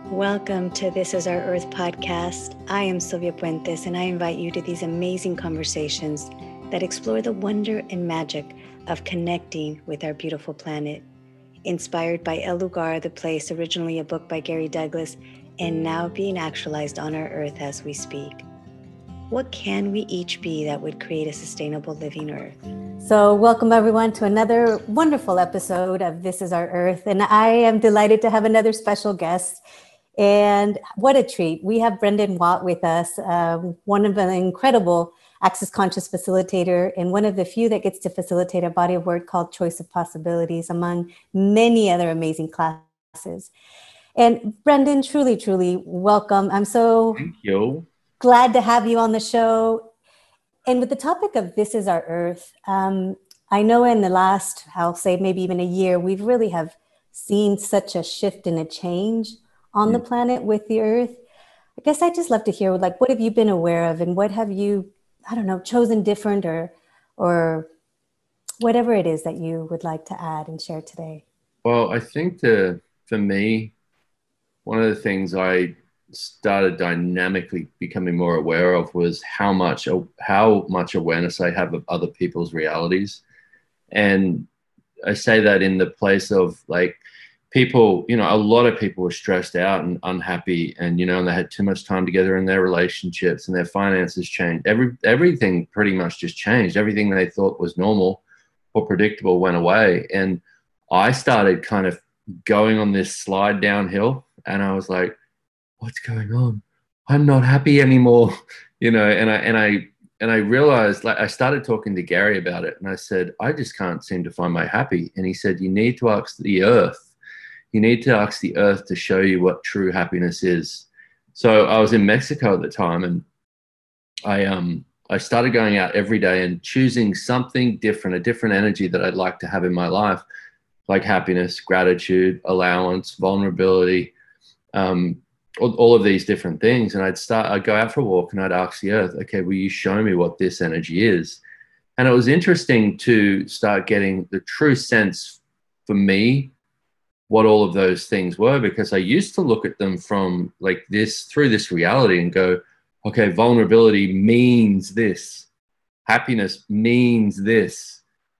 Welcome to This Is Our Earth podcast. I am Sylvia Puentes, and I invite you to these amazing conversations that explore the wonder and magic of connecting with our beautiful planet. Inspired by El Lugar, the place, originally a book by Gary Douglas, and now being actualized on our Earth as we speak. What can we each be that would create a sustainable living Earth? So welcome everyone to another wonderful episode of This Is Our Earth. And I am delighted to have another special guest. And what a treat. We have Brendan Watt with us, one of an incredible Access Conscious facilitator and one of the few that gets to facilitate a body of work called Choice of Possibilities, among many other amazing classes. And Brendan, truly, truly welcome. I'm so Thank you. Glad to have you on the show. And with the topic of This Is Our Earth, I know in the last, I'll say maybe even a year, we've really have seen such a shift and a change on the planet with the Earth. I guess I'd just love to hear, like, what have you been aware of and what have you, I don't know, chosen different or whatever it is that you would like to add and share today? Well, I think for me, one of the things I started dynamically becoming more aware of was how much awareness I have of other people's realities. And I say that in the place of like people, a lot of people were stressed out and unhappy and, and they had too much time together in their relationships and their finances changed. Everything pretty much just changed. Everything they thought was normal or predictable went away. And I started kind of going on this slide downhill and I was like, what's going on? I'm not happy anymore, and I realized, like, I started talking to Gary about it and I said, I just can't seem to find my happy. And he said, you need to ask the earth. You need to ask the earth to show you what true happiness is. So I was in Mexico at the time and I started going out every day and choosing something different, a different energy that I'd like to have in my life, like happiness, gratitude, allowance, vulnerability, all of these different things. And I'd go out for a walk and I'd ask the earth, okay, will you show me what this energy is? And it was interesting to start getting the true sense for me, what all of those things were, because I used to look at them from like this, through this reality and go, okay, vulnerability means this, happiness means this,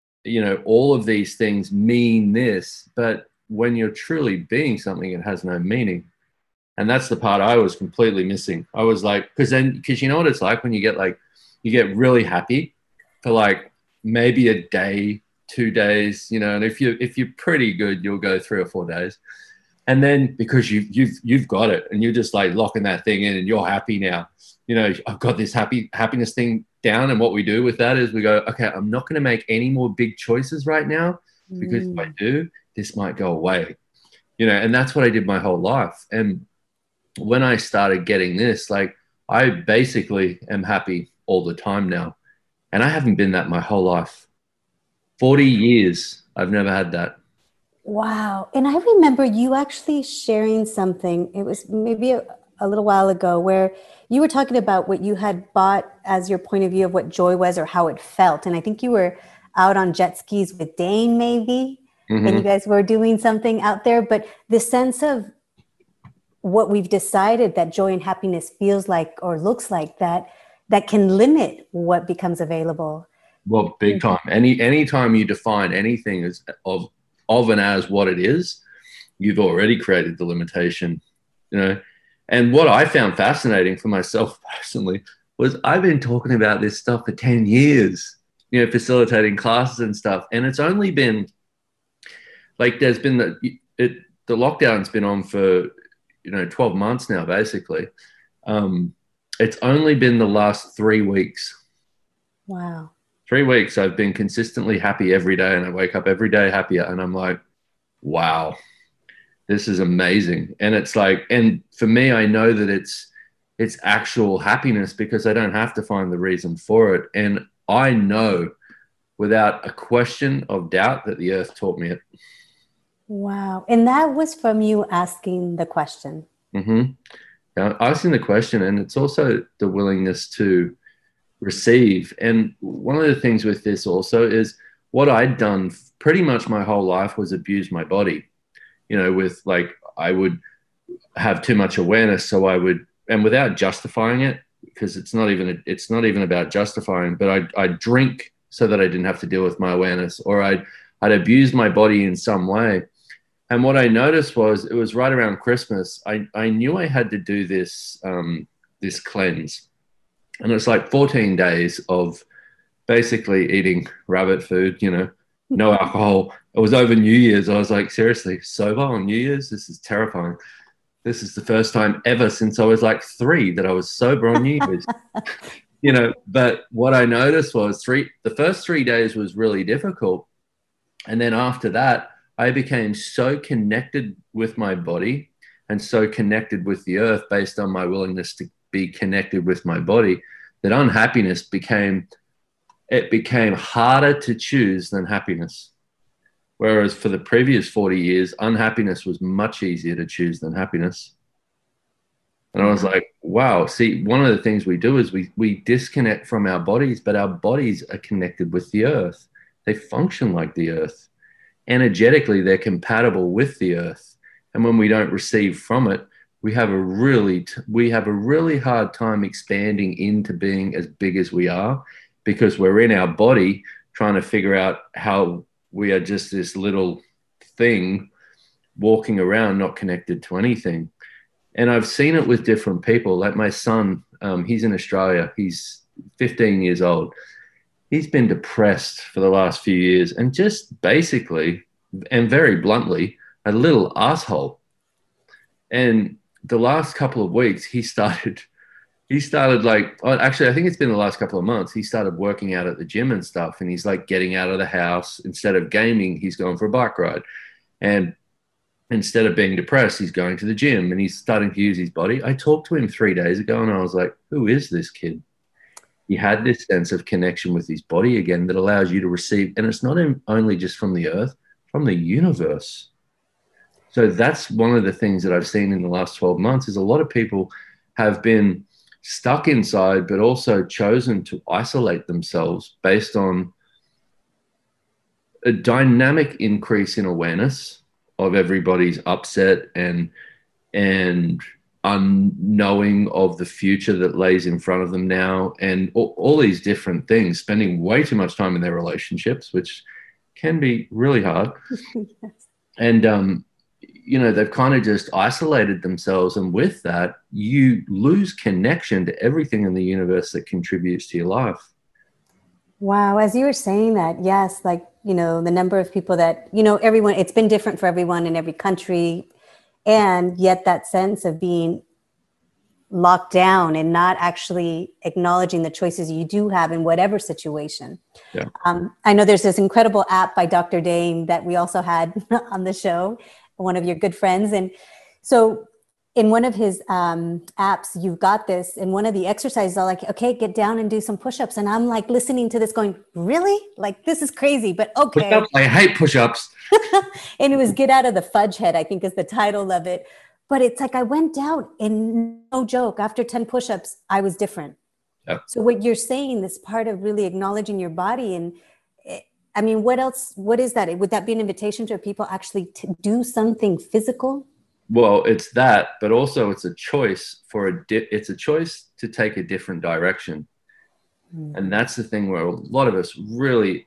all of these things mean this. But when you're truly being something, it has no meaning. And that's the part I was completely missing. I was like, because you know what it's like when you get really happy for like maybe a day, 2 days, and if you're pretty good, you'll go 3 or 4 days. And then because you've got it and you're just like locking that thing in and you're happy now, I've got this happiness thing down. And what we do with that is we go, okay, I'm not going to make any more big choices right now because if I do, this might go away, and that's what I did my whole life. And when I started getting this, like, I basically am happy all the time now. And I haven't been that my whole life. 40 years, I've never had that. Wow. And I remember you actually sharing something. It was maybe a little while ago where you were talking about what you had bought as your point of view of what joy was or how it felt. And I think you were out on jet skis with Dane maybe, and you guys were doing something out there. But the sense of what we've decided that joy and happiness feels like or looks like, that can limit what becomes available. Well, big time. Any time you define anything as of and as what it is, you've already created the limitation, And what I found fascinating for myself personally was I've been talking about this stuff for 10 years, facilitating classes and stuff. And it's only been like, there's been the lockdown's been on for 12 months now, basically. It's only been the last 3 weeks. Wow. 3 weeks I've been consistently happy every day, and I wake up every day happier, and I'm like, wow, this is amazing. And it's like, and for me, I know that it's actual happiness because I don't have to find the reason for it. And I know without a question of doubt that the earth taught me it. Wow. And that was from you asking the question. Asking the question, and it's also the willingness to receive. And one of the things with this also is what I'd done pretty much my whole life was abuse my body, with like, I would have too much awareness. So I would, and without justifying it, because it's not even about justifying, but I'd drink so that I didn't have to deal with my awareness, or I'd abuse my body in some way. And what I noticed was, it was right around Christmas. I knew I had to do this this cleanse, and it's like 14 days of basically eating rabbit food, you know, no alcohol. It was over New Year's. I was like, seriously, sober on New Year's? This is terrifying. This is the first time ever since I was like 3 that I was sober on New Year's. You know, but what I noticed was the first 3 days was really difficult. And then after that, I became so connected with my body and so connected with the earth based on my willingness to be connected with my body, that unhappiness became harder to choose than happiness. Whereas for the previous 40 years, unhappiness was much easier to choose than happiness. And I was like, wow, see, one of the things we do is we disconnect from our bodies, but our bodies are connected with the earth. They function like the earth. Energetically, they're compatible with the earth. And when we don't receive from it, we have a really hard time expanding into being as big as we are, because we're in our body trying to figure out how we are just this little thing walking around, not connected to anything. And I've seen it with different people. Like my son, he's in Australia. He's 15 years old. He's been depressed for the last few years, and just basically, and very bluntly, a little asshole. And the last couple of weeks, he started like, actually, I think it's been the last couple of months, he started working out at the gym and stuff. And he's like getting out of the house. Instead of gaming, he's going for a bike ride. And instead of being depressed, he's going to the gym and he's starting to use his body. I talked to him 3 days ago and I was like, who is this kid? He had this sense of connection with his body again that allows you to receive. And it's not only just from the earth, from the universe. So that's one of the things that I've seen in the last 12 months is a lot of people have been stuck inside, but also chosen to isolate themselves based on a dynamic increase in awareness of everybody's upset and unknowing of the future that lays in front of them now, and all these different things, spending way too much time in their relationships, which can be really hard. Yes. And, you know, they've kind of just isolated themselves. And with that, you lose connection to everything in the universe that contributes to your life. Wow. As you were saying that, yes, like, you know, the number of people that, you know, everyone, it's been different for everyone in every country. And yet that sense of being locked down and not actually acknowledging the choices you do have in whatever situation. Yeah. I know there's this incredible app by Dr. Dane that we also had on the show, one of your good friends. And so in one of his apps, you've got this, and one of the exercises are like, okay, get down and do some push-ups. And I'm like listening to this going, really? Like, this is crazy, but okay. Push-ups? I hate push-ups. And it was Get Out of the Fudge Head, I think is the title of it. But it's like I went down, and no joke, after 10 push-ups, I was different. Yep. So what you're saying, this part of really acknowledging your body, and I mean, what else, what is that? Would that be an invitation to people actually to do something physical? Well, it's that, but also it's a choice it's a choice to take a different direction. Mm. And that's the thing where a lot of us really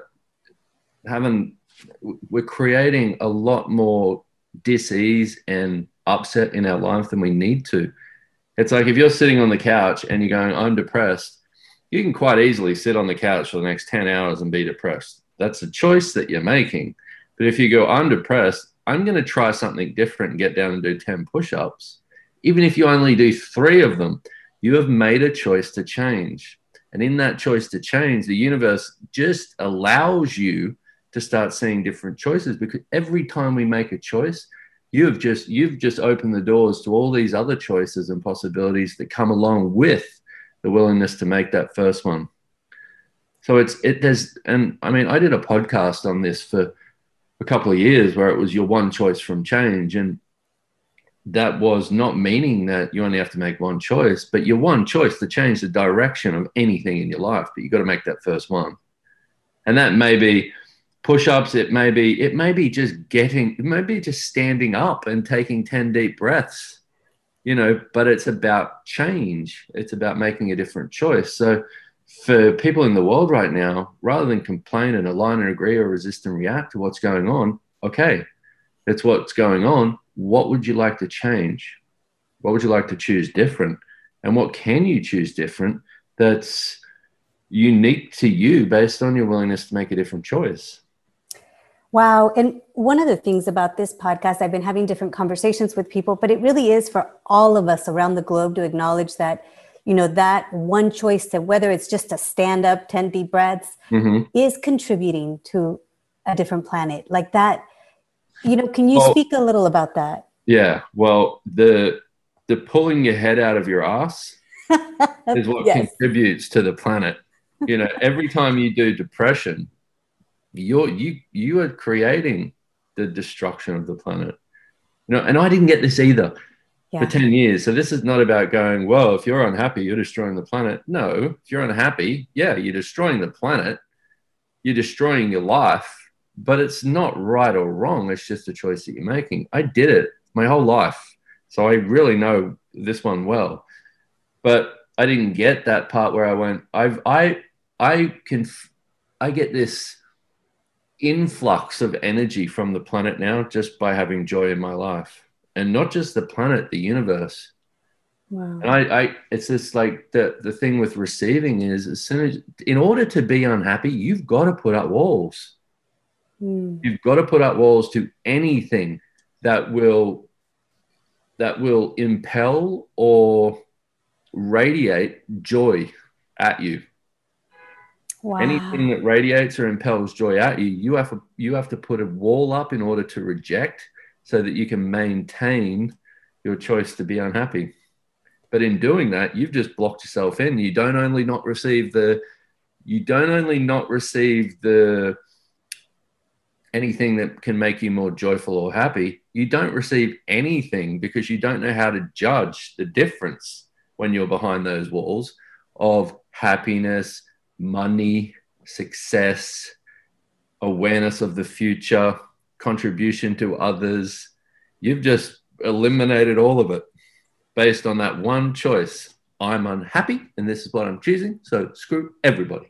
we're creating a lot more dis-ease and upset in our life than we need to. It's like if you're sitting on the couch and you're going, I'm depressed, you can quite easily sit on the couch for the next 10 hours and be depressed. That's a choice that you're making. But if you go, I'm depressed, I'm going to try something different and get down and do 10 push-ups. Even if you only do 3 of them, you have made a choice to change. And in that choice to change, the universe just allows you to start seeing different choices, because every time we make a choice, you've just opened the doors to all these other choices and possibilities that come along with the willingness to make that first one. So and I mean, I did a podcast on this for a couple of years where it was your one choice from change. And that was not meaning that you only have to make one choice, but your one choice to change the direction of anything in your life. But you got to make that first one. And that may be push-ups, it may be just standing up and taking 10 deep breaths, but it's about change. It's about making a different choice. So for people in the world right now, rather than complain and align and agree or resist and react to what's going on, okay, that's what's going on. What would you like to change? What would you like to choose different? And what can you choose different that's unique to you based on your willingness to make a different choice? Wow. And one of the things about this podcast, I've been having different conversations with people, but it really is for all of us around the globe to acknowledge that, that one choice, to whether it's just to stand up, 10 deep breaths, is contributing to a different planet like that. Can you speak a little about that? Yeah. Well, the pulling your head out of your ass is what contributes to the planet. Every time you do depression, you are creating the destruction of the planet. And I didn't get this either for 10 years. So this is not about going, well, if you're unhappy, you're destroying the planet. No, if you're unhappy, you're destroying the planet. You're destroying your life, but it's not right or wrong. It's just a choice that you're making. I did it my whole life. So I really know this one well, but I didn't get that part where I went, I get this influx of energy from the planet now just by having joy in my life, and not just the planet, the universe. Wow. And it's just like the thing with receiving is, as soon as, in order to be unhappy, you've got to put up walls. You've got to put up walls to anything that will impel or radiate joy at you. Wow. Anything that radiates or impels joy at you, you have to put a wall up in order to reject, so that you can maintain your choice to be unhappy. But in doing that, you've just blocked yourself in. You don't only not receive anything that can make you more joyful or happy. You don't receive anything because you don't know how to judge the difference when you're behind those walls of happiness, money, success, awareness of the future, contribution to others. You've just eliminated all of it based on that one choice. I'm unhappy and this is what I'm choosing, so screw everybody.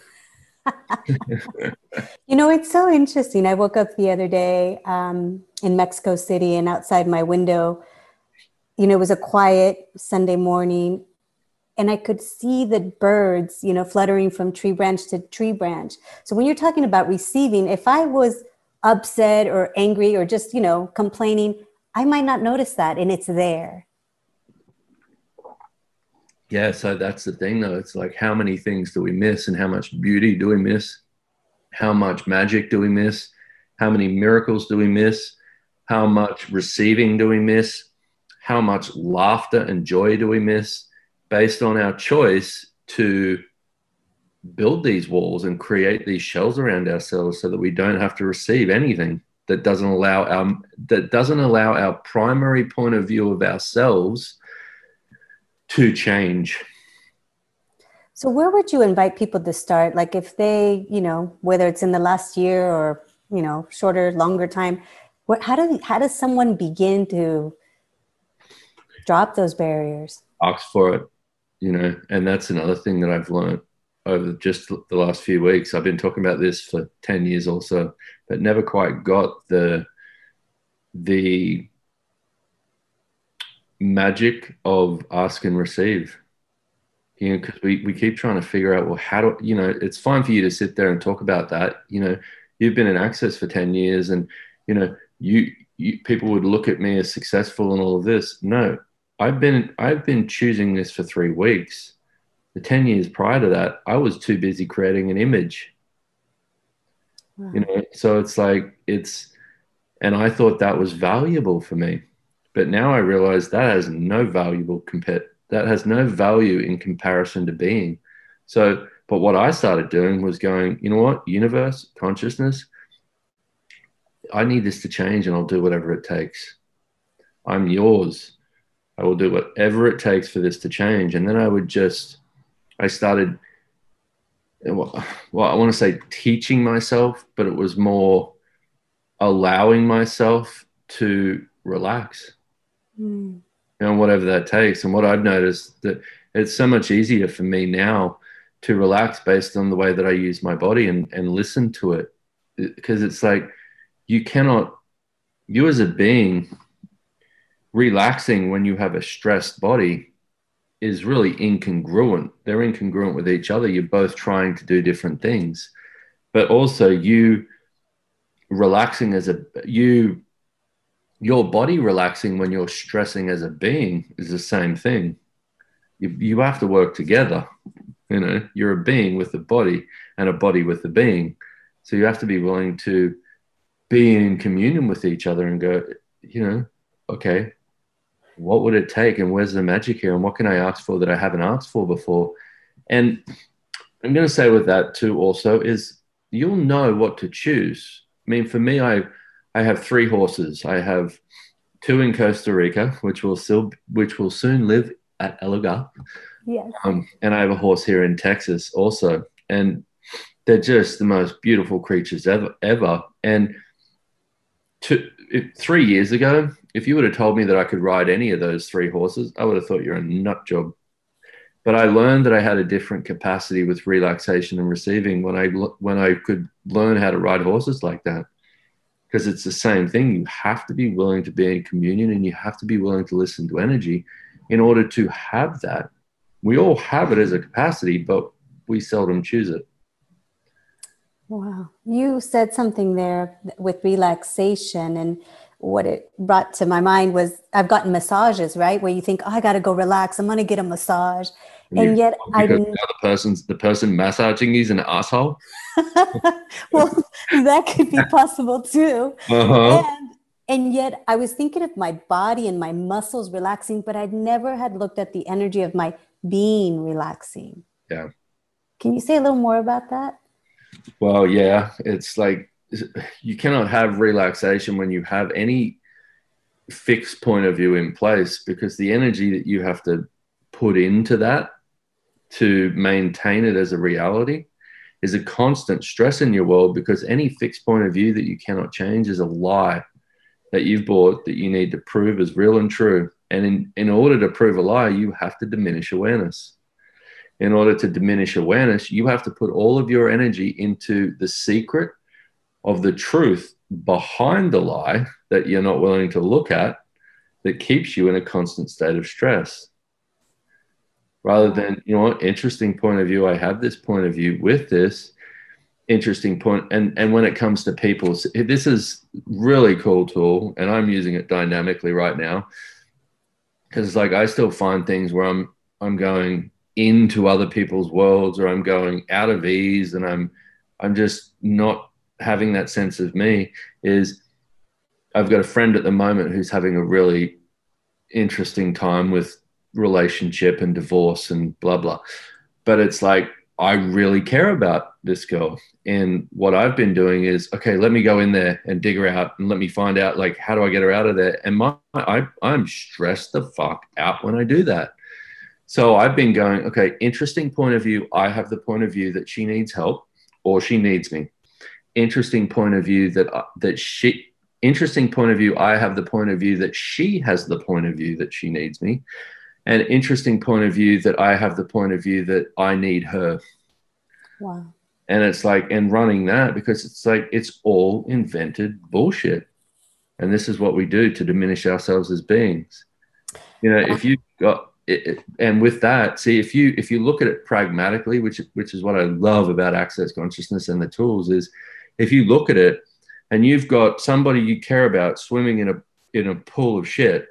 It's so interesting. I woke up the other day in Mexico City, and outside my window, it was a quiet Sunday morning, and I could see the birds, fluttering from tree branch to tree branch. So when you're talking about receiving, if I was upset or angry or just, complaining, I might not notice that, and it's there. Yeah, so that's the thing, though. It's like, how many things do we miss, and how much beauty do we miss? How much magic do we miss? How many miracles do we miss? How much receiving do we miss? How much laughter and joy do we miss based on our choice to build these walls and create these shells around ourselves so that we don't have to receive anything that doesn't allow our primary point of view of ourselves to change. So where would you invite people to start? Like if they, whether it's in the last year or, shorter, longer time, how does someone begin to drop those barriers? Ask for it, and that's another thing that I've learned over just the last few weeks. I've been talking about this for 10 years or so, but never quite got the magic of ask and receive. Because we keep trying to figure out, well, how do, it's fine for you to sit there and talk about that. You've been in Access for 10 years and, you people would look at me as successful and all of this. No, I've been choosing this for 3 weeks. The 10 years prior to that, I was too busy creating an image. Wow. So it's like, and I thought that was valuable for me. But now I realize that has no value in comparison to being. So, but what I started doing was going, you know what, universe, consciousness, I need this to change and I'll do whatever it takes. I'm yours. I will do whatever it takes for this to change. And then I started well, I want to say teaching myself, but it was more allowing myself to relax, whatever that takes. And what I've noticed that it's so much easier for me now to relax based on the way that I use my body and listen to it. Because it's like you as a being, relaxing when you have a stressed body is really incongruent. They're incongruent with each other. You're both trying to do different things. But also you relaxing your body relaxing when you're stressing as a being is the same thing. You have to work together. You're a being with a body and a body with a being. So you have to be willing to be in communion with each other and go, okay, what would it take? And where's the magic here? And what can I ask for that I haven't asked for before? And I'm going to say with that too also is you'll know what to choose. I mean, for me, I have 3 horses. I have 2 in Costa Rica, which will soon live at El Lugar. Yes. And I have a horse here in Texas also. And they're just the most beautiful creatures ever. And 3 years ago, if you would have told me that I could ride any of those 3 horses, I would have thought you're a nut job. But I learned that I had a different capacity with relaxation and receiving when I could learn how to ride horses like that. Because it's the same thing. You have to be willing to be in communion, and you have to be willing to listen to energy in order to have that. We all have it as a capacity, but we seldom choose it. Wow. You said something there with relaxation, and what it brought to my mind was I've gotten massages, right? Where you think, I got to go relax. I'm going to get a massage. And yet the person massaging you is an asshole. Well, that could be possible too. And yet I was thinking of my body and my muscles relaxing, but I'd never had looked at the energy of my being relaxing. Yeah. Can you say a little more about that? Well, yeah, it's like you cannot have relaxation when you have any fixed point of view in place, because the energy that you have to put into that to maintain it as a reality is a constant stress in your world, because any fixed point of view that you cannot change is a lie that you've bought that you need to prove as real and true. And in order to prove a lie, you have to diminish awareness. In order to diminish awareness, you have to put all of your energy into the secret of the truth behind the lie that you're not willing to look at, that keeps you in a constant state of stress. Rather than, interesting point of view, I have this point of view with this interesting point. And when it comes to people, this is really cool tool, and I'm using it dynamically right now, because it's like I still find things where I'm going into other people's worlds, or I'm going out of ease, and I'm just not having that sense of me. Is I've got a friend at the moment who's having a really interesting time with relationship and divorce and blah blah, but it's like I really care about this girl, and what I've been doing is, okay, let me go in there and dig her out, and let me find out, like, how do I get her out of there? And I'm stressed the fuck out when I do that. So I've been going, okay, interesting point of view, I have the point of view that she needs help or she needs me. Interesting point of view interesting point of view, I have the point of view that she has the point of view that she needs me. And interesting point of view that I have the point of view that I need her. Wow. And it's like, and running that, because it's like, it's all invented bullshit. And this is what we do to diminish ourselves as beings. If you've got it, and with that, see, if you look at it pragmatically, which is what I love about Access Consciousness and the tools, is if you look at it and you've got somebody you care about swimming in a pool of shit,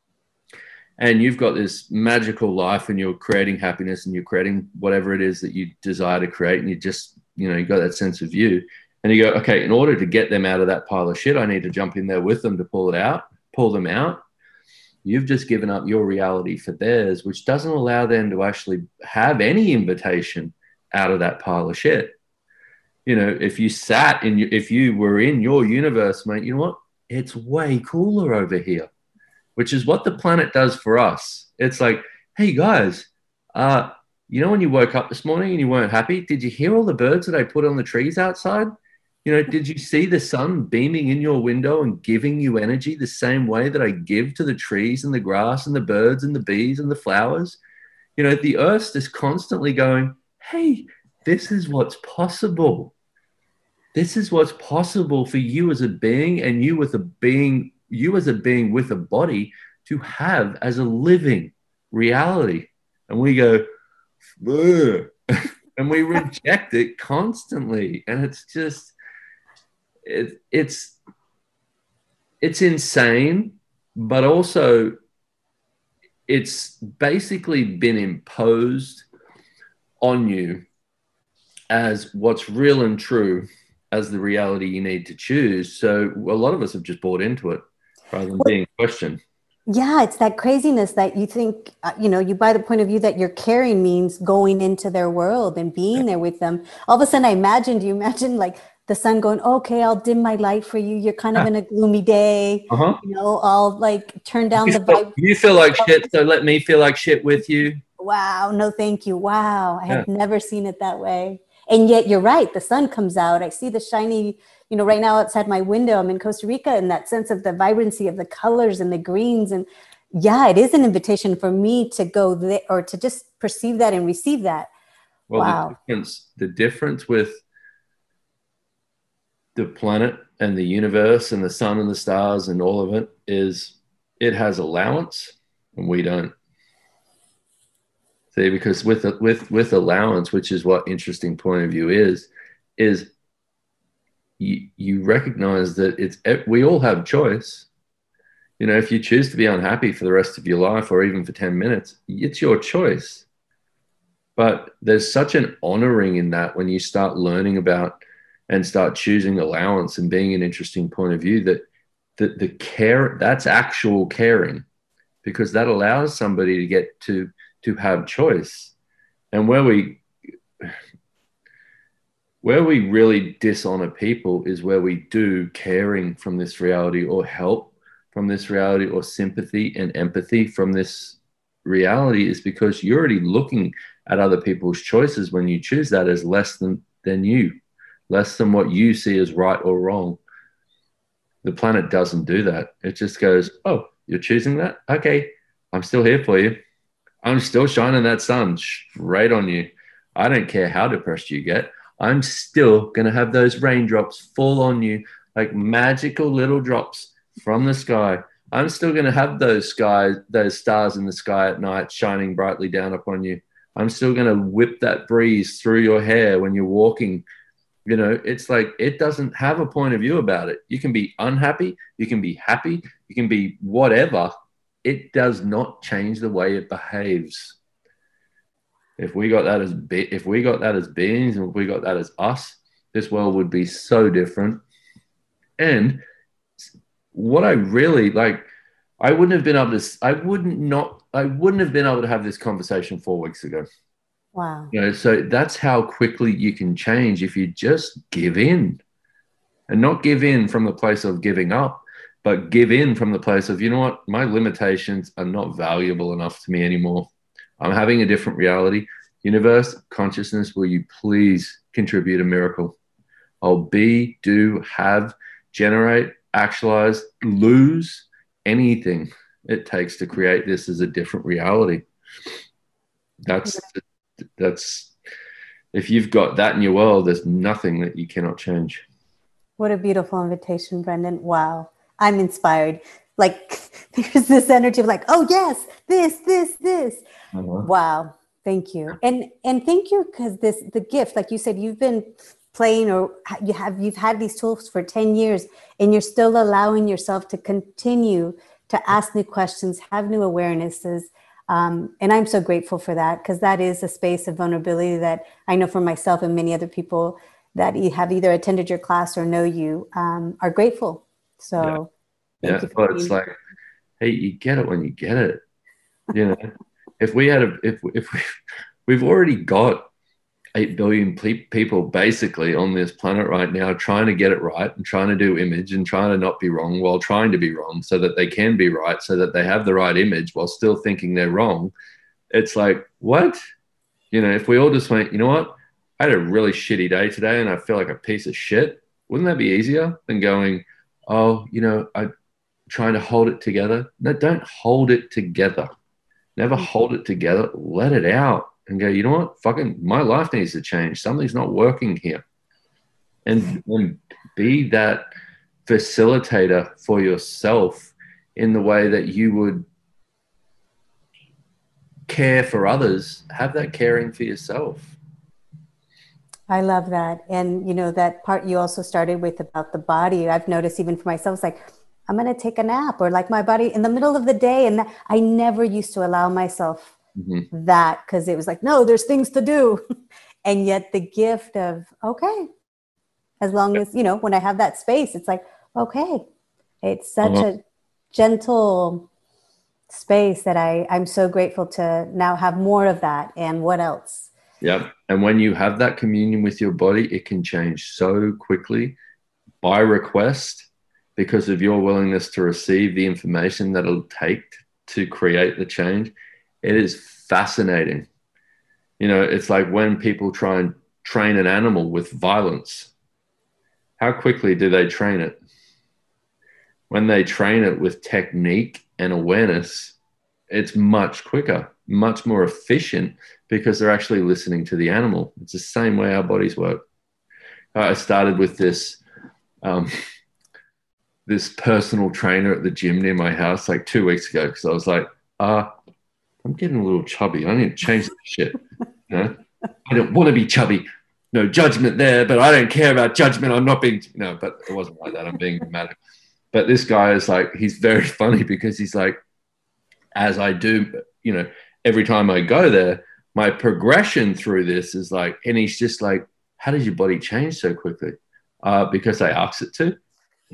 and you've got this magical life, and you're creating happiness, and you're creating whatever it is that you desire to create, and you just, you got that sense of you, and you go, okay, in order to get them out of that pile of shit, I need to jump in there with them to pull them out. You've just given up your reality for theirs, which doesn't allow them to actually have any invitation out of that pile of shit. If you were in your universe, mate, you know what? It's way cooler over here, which is what the planet does for us. It's like, hey guys, you know, when you woke up this morning and you weren't happy, did you hear all the birds that I put on the trees outside? You know, did you see the sun beaming in your window and giving you energy the same way that I give to the trees and the grass and the birds and the bees and the flowers? You know, the earth's just constantly going, hey, this is what's possible. This is what's possible for you as a being, and you as a being with a body to have as a living reality. And we go, and we reject it constantly. And it's just, it's insane, but also it's basically been imposed on you as what's real and true, as the reality you need to choose. So a lot of us have just bought into it rather than being questioned. Yeah, it's that craziness that you think, you buy the point of view that your caring means going into their world and being there with them. All of a sudden, do you imagine like the sun going, okay, I'll dim my light for you. You're kind of in a gloomy day, I'll like turn down the vibe. You feel like shit, so let me feel like shit with you. Wow, no, thank you. Wow, I have never seen it that way. And yet you're right, the sun comes out. I see the shiny, right now outside my window, I'm in Costa Rica, and that sense of the vibrancy of the colors and the greens. And yeah, it is an invitation for me to go there, or to just perceive that and receive that. Well, wow. The difference with the planet and the universe and the sun and the stars and all of it is it has allowance and we don't. See, because with allowance, which is what interesting point of view is you recognize that we all have choice. If you choose to be unhappy for the rest of your life or even for 10 minutes, it's your choice. But there's such an honoring in that when you start learning about and start choosing allowance and being an interesting point of view, that the care, that's actual caring, because that allows somebody to get to have choice. And where we really dishonor people is where we do caring from this reality, or help from this reality, or sympathy and empathy from this reality, is because you're already looking at other people's choices when you choose that as less than you, less than what you see as right or wrong. The planet doesn't do that. It just goes, oh, you're choosing that? Okay, I'm still here for you. I'm still shining that sun straight on you. I don't care how depressed you get. I'm still going to have those raindrops fall on you like magical little drops from the sky. I'm still going to have those stars in the sky at night shining brightly down upon you. I'm still going to whip that breeze through your hair when you're walking. It's like, it doesn't have a point of view about it. You can be unhappy. You can be happy. You can be whatever. It does not change the way it behaves. If we got that as beings, and if we got that as us, this world would be so different. And what I really like, I wouldn't have been able to have this conversation 4 weeks ago. Wow. So that's how quickly you can change if you just give in, and not give in from the place of giving up, but give in from the place of, you know what, my limitations are not valuable enough to me anymore. I'm having a different reality. Universe, consciousness, will you please contribute a miracle? I'll be, do, have, generate, actualize, lose anything it takes to create this as a different reality. That's if you've got that in your world, there's nothing that you cannot change. What a beautiful invitation, Brendan. Wow. I'm inspired. Like, there's this energy of like, oh yes, this. Uh-huh. Wow. Thank you. And thank you, because the gift, like you said, you've been playing, or you've had these tools for 10 years, and you're still allowing yourself to continue to ask new questions, have new awarenesses. And I'm so grateful for that, because that is a space of vulnerability that I know for myself and many other people that have either attended your class or know you are grateful. So yeah. Well, it's like, hey, you get it when you get it. If we've already got 8 billion people basically on this planet right now trying to get it right and trying to do image and trying to not be wrong while trying to be wrong so that they can be right, so that they have the right image while still thinking they're wrong. It's like, what? You know, if we all just went, you know what, I had a really shitty day today and I feel like a piece of shit, wouldn't that be easier than going, oh, you know, I'm trying to hold it together? No, don't hold it together. Never hold it together. Let it out and go, you know what, fucking my life needs to change. Something's not working here. And be that facilitator for yourself in the way that you would care for others. Have that caring for yourself. I love that. And, you know, that part you also started with about the body, I've noticed even for myself, it's like, I'm going to take a nap, or like my body in the middle of the day. And I never used to allow myself that, because it was like, no, there's things to do. And yet the gift of, okay, as long as, you know, when I have that space, it's like, okay, it's such a gentle space that I'm so grateful to now have more of that. And what else? Yeah. And when you have that communion with your body, it can change so quickly by request because of your willingness to receive the information that it'll take to create the change. It is fascinating. You know, it's like when people try and train an animal with violence, how quickly do they train it? When they train it with technique and awareness, it's much quicker, much more efficient because they're actually listening to the animal. It's the same way our bodies work. I started with this this personal trainer at the gym near my house like 2 weeks ago because I was like, I'm getting a little chubby. I need to change this shit. You know? I don't want to be chubby. No judgment there, but I don't care about judgment. I'm not being, no, but it wasn't like that. I'm being dramatic. But this guy is like, he's very funny because he's like, as I do, you know, every time I go there, my progression through this is like, and he's just like, how did your body change so quickly? Because I asked it to.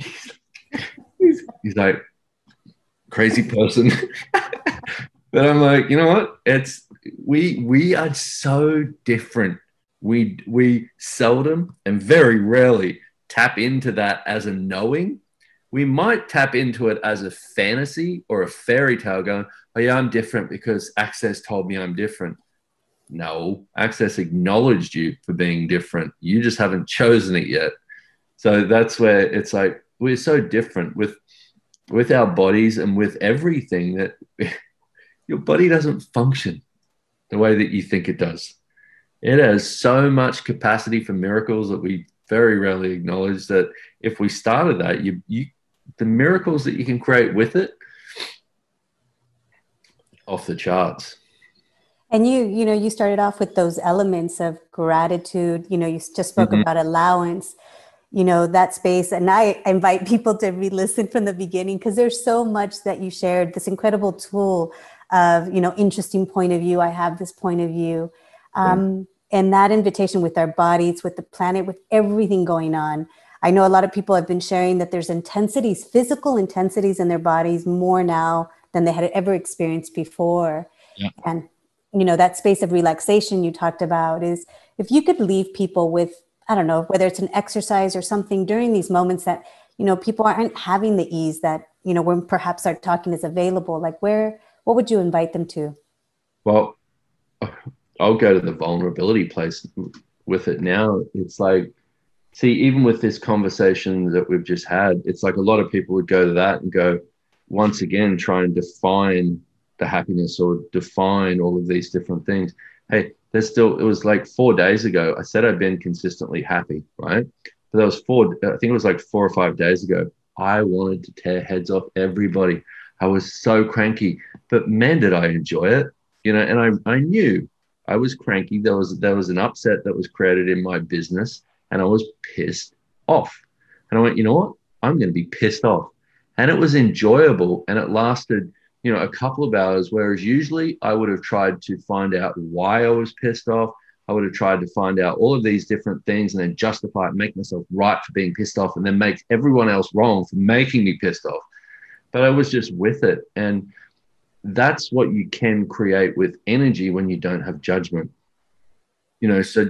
He's like, crazy person. But I'm like, you know what? We are so different. We seldom and very rarely tap into that as a knowing. We might tap into it as a fantasy or a fairy tale going, oh yeah, I'm different because Access told me I'm different. No, Access acknowledged you for being different. You just haven't chosen it yet. So that's where it's like, we're so different with our bodies and with everything that your body doesn't function the way that you think it does. It has so much capacity for miracles that we very rarely acknowledge that if we started that, the miracles that you can create with it, off the charts. And you know, you started off with those elements of gratitude, you know, you just spoke about allowance, you know, that space. And I invite people to re-listen from the beginning because there's so much that you shared, this incredible tool of, you know, interesting point of view. I have this point of view. And that invitation with our bodies, with the planet, with everything going on. I know a lot of people have been sharing that there's intensities, physical intensities in their bodies more now than they had ever experienced before. Yeah. And, you know, that space of relaxation you talked about is if you could leave people with, I don't know, whether it's an exercise or something during these moments that, you know, people aren't having the ease that, you know, when perhaps our talking is available, like what would you invite them to? Well, I'll go to the vulnerability place with it now. It's like, see, even with this conversation that we've just had, it's like a lot of people would go to that and go, once again, try and define the happiness or define all of these different things. Hey, it was like 4 days ago, I said I've been consistently happy, right? But that was I think it was like 4 or 5 days ago. I wanted to tear heads off everybody. I was so cranky, but man, did I enjoy it, you know, and I knew I was cranky. There was an upset that was created in my business and I was pissed off. And I went, you know what? I'm going to be pissed off. And it was enjoyable. And it lasted, you know, a couple of hours, whereas usually I would have tried to find out why I was pissed off. I would have tried to find out all of these different things and then justify it, make myself right for being pissed off and then make everyone else wrong for making me pissed off. But I was just with it. And that's what you can create with energy when you don't have judgment. You know, so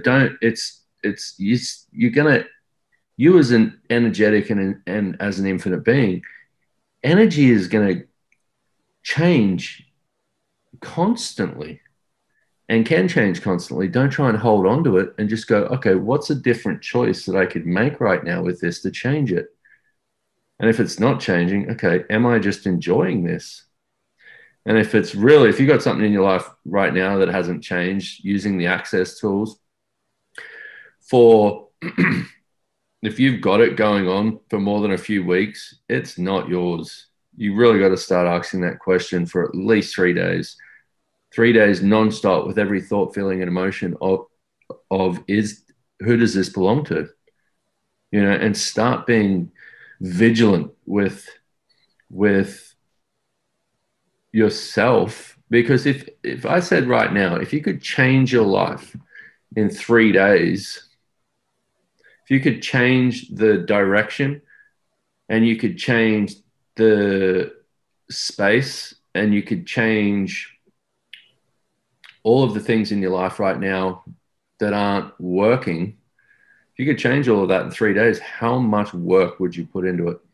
you're going to, you as an energetic and as an infinite being, energy is going to change constantly. and can change constantly, don't try and hold on to it and just go, okay, what's a different choice that I could make right now with this to change it? And if it's not changing, okay, am I just enjoying this? And if it's really, if you've got something in your life right now that hasn't changed, using the access tools for, if you've got it going on for more than a few weeks, it's not yours. You really got to start asking that question for at least 3 days. 3 days nonstop with every thought, feeling, and emotion of is, who does this belong to? You know, and start being vigilant with yourself. Because if I said right now, if you could change your life in 3 days, if you could change the direction and you could change the space and you could change all of the things in your life right now that aren't working, if you could change all of that in 3 days, how much work would you put into it?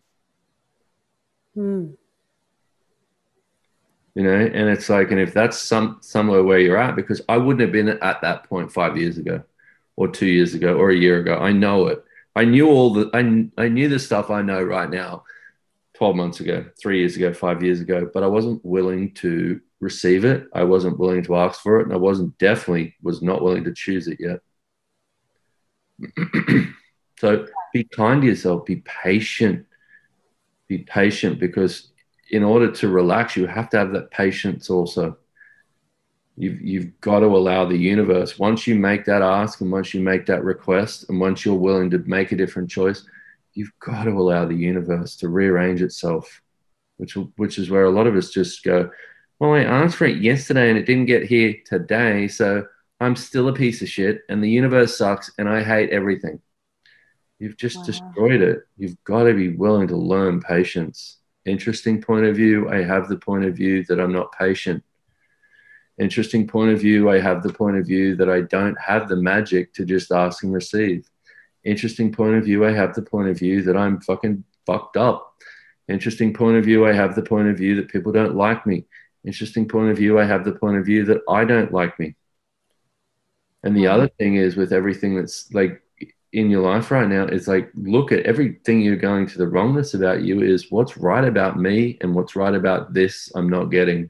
You know, and it's like, and if that's somewhere where you're at, because I wouldn't have been at that point 5 years ago or 2 years ago or a year ago. I know it. I knew I knew the stuff I know right now 12 months ago, 3 years ago, 5 years ago, but I wasn't willing to receive it. I wasn't willing to ask for it. And I definitely was not willing to choose it yet. So be kind to yourself, be patient, because in order to relax, you have to have that patience also. You've got to allow the universe, once you make that ask and once you make that request and once you're willing to make a different choice, you've got to allow the universe to rearrange itself, which is where a lot of us just go, well, I asked for it yesterday and it didn't get here today, so I'm still a piece of shit and the universe sucks and I hate everything. You've just destroyed it. You've got to be willing to learn patience. Interesting point of view, I have the point of view that I'm not patient. Interesting point of view, I have the point of view that I don't have the magic to just ask and receive. Interesting point of view, I have the point of view that I'm fucking fucked up. Interesting point of view, I have the point of view that people don't like me. Interesting point of view, I have the point of view that I don't like me. And the other thing is, with everything that's like in your life right now, it's like, look at everything you're going to the wrongness about you is what's right about me and what's right about this I'm not getting.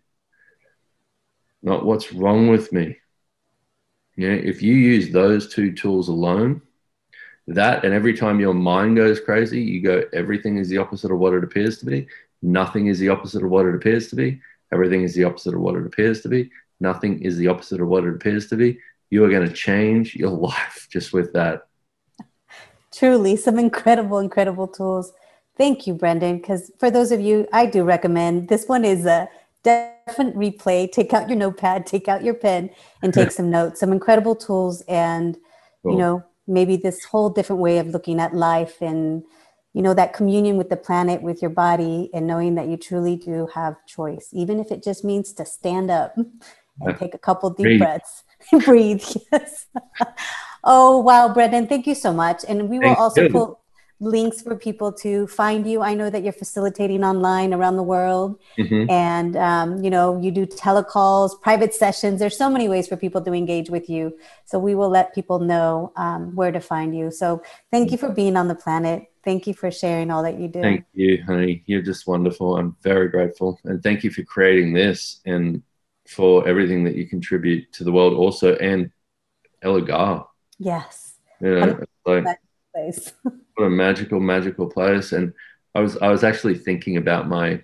Not what's wrong with me. You know, if you use those two tools alone, that, and every time your mind goes crazy, you go, everything is the opposite of what it appears to be. Nothing is the opposite of what it appears to be. Everything is the opposite of what it appears to be. Nothing is the opposite of what it appears to be. You are going to change your life just with that. Truly, some incredible, incredible tools. Thank you, Brendan. Because for those of you, I do recommend, this one is a definite replay. Take out your notepad, take out your pen, and take some notes. Some incredible tools, and Cool. you know, maybe this whole different way of looking at life, and you know, that communion with the planet, with your body, and knowing that you truly do have choice, even if it just means to stand up and take a couple deep breaths and breathe. Yes. Oh, wow, Brendan, thank you so much. And we will also put links for people to find you. I know that you're facilitating online around the world, and you know, you do telecalls, private sessions. There's so many ways for people to engage with you. So we will let people know where to find you. So thank you for being on the planet. Thank you for sharing all that you do. Thank you, honey. You're just wonderful. I'm very grateful. And thank you for creating this and for everything that you contribute to the world also. And Ellegar. Yes. You know, like, place. what a magical, magical place. And I was actually thinking about my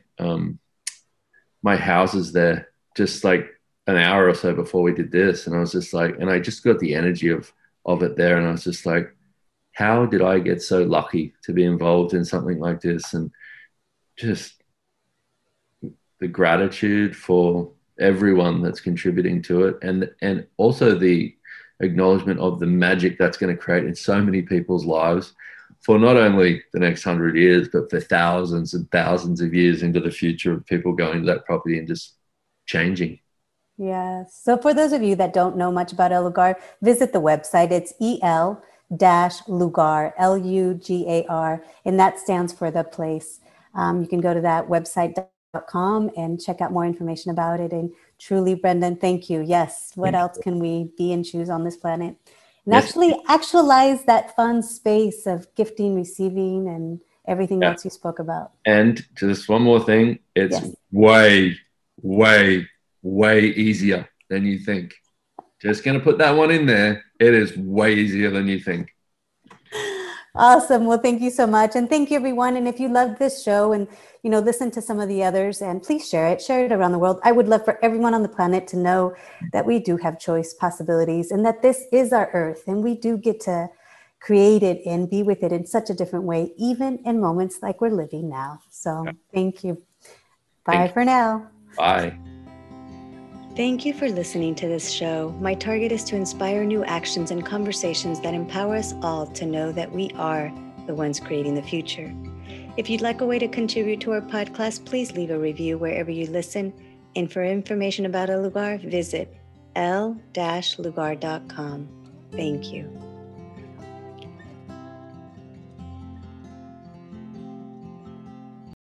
my houses there just like an hour or so before we did this. And I was just like, and I just got the energy of it there. And I was just like, how did I get so lucky to be involved in something like this? And just the gratitude for everyone that's contributing to it. And also the acknowledgement of the magic that's going to create in so many people's lives for not only the next 100 years, but for thousands and thousands of years into the future of people going to that property and just changing. Yes. So for those of you that don't know much about Ellegar, visit the website. It's El-Lugar, Lugar, and that stands for the place. You can go to that website, and check out more information about it. And truly, Brendan, thank you. Yes. What else can we be and choose on this planet? And actually actualize that fun space of gifting, receiving, and everything else you spoke about. And just one more thing. It's way, way, way easier than you think. Just going to put that one in there. It is way easier than you think. Awesome. Well, thank you so much. And thank you, everyone. And if you loved this show and, listen to some of the others, and please share it around the world. I would love for everyone on the planet to know that we do have choice, possibilities, and that this is our earth. And we do get to create it and be with it in such a different way, even in moments like we're living now. So thank you. Bye for now. Bye. Thank you for listening to this show. My target is to inspire new actions and conversations that empower us all to know that we are the ones creating the future. If you'd like a way to contribute to our podcast, please leave a review wherever you listen. And for information about El Lugar, visit el-lugar.com. Thank you.